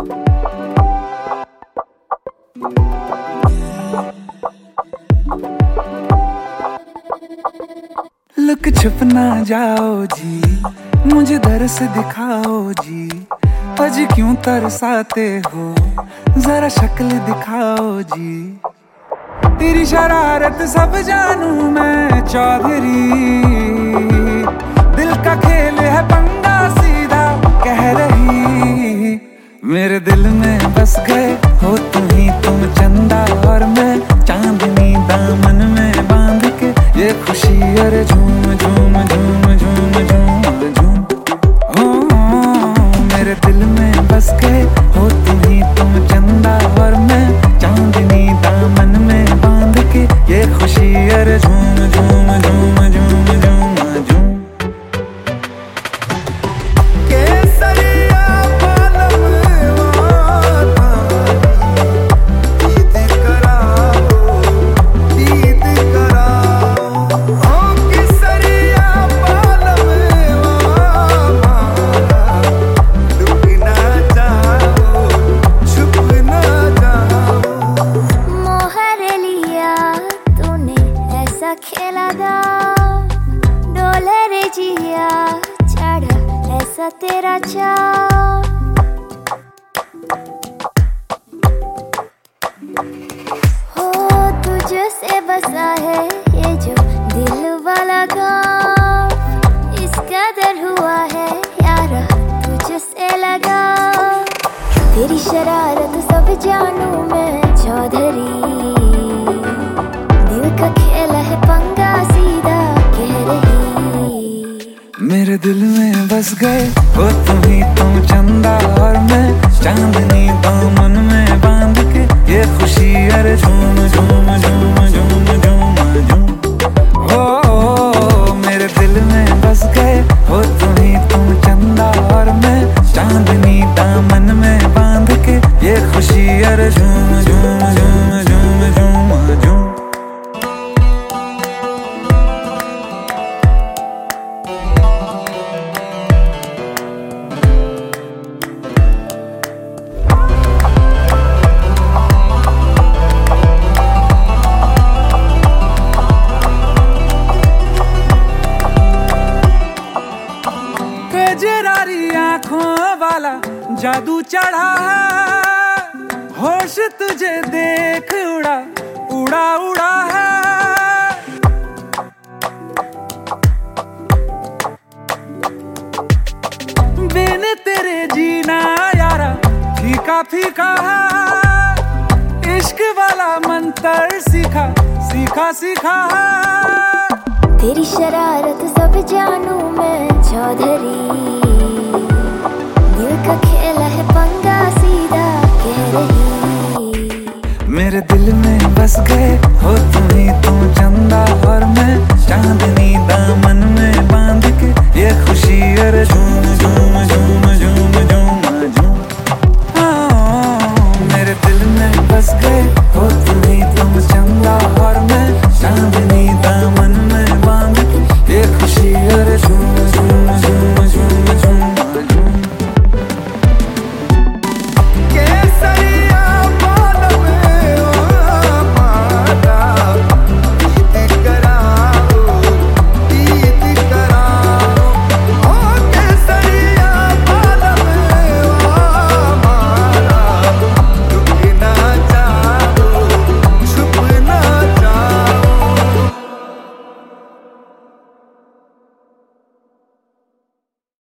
Look छुप ना जाओ जी, मुझे दरस दिखाओ जी। आज क्यों तरसाते हो, जरा शक्ल दिखाओ जी। तेरी शरारत सब जानू मैं चौधरी, दिल का खेल है पंगा सीधा कह रही। मेरे दिल में बस गए हो तुम ही तुम, चंदा और मैं चांदनी दामन में बांध के ये खुशी अरे झूम झूम झूम झूम झूम झूम। मेरे दिल में बस गए हो तुम ही तुम, चंदा और मैं चांदनी दामन में बांध के ये खुशी अरे झूम झूम झूम झूम झूम झूम। खेला दा डोले रे जिया, चढ़ा ऐसा तेरा चाव। हो तुझसे बसा है ये जो दिल वाला गाँव, इस कदर हुआ है यारा तुझसे लगा। तेरी शरारत सब जानू मैं चौधरी, दिल का खेला है पंगा सीधा कह रही। मेरे दिल में बस गए हो तुम ही तुम, चंदा और मैं चांदनी दामन में बांध के ये खुशी अरे झूम झूम झूम झूम झूम झूम। हो मेरे दिल में बस गए हो तुम ही तुम, चंदा और मैं चांदनी दामन में बांध के ये खुशी अरे झूम झूम झूम झूम झूम झूम। कजरारी आंखों वाला जादू चढ़ा है, होश तुझे देख उड़ा उड़ा उड़ा है। बिन तेरे जीना यारा फीका फीका है, इश्क वाला मंत्र सीखा सीखा सीखा है। तेरी शरारत सब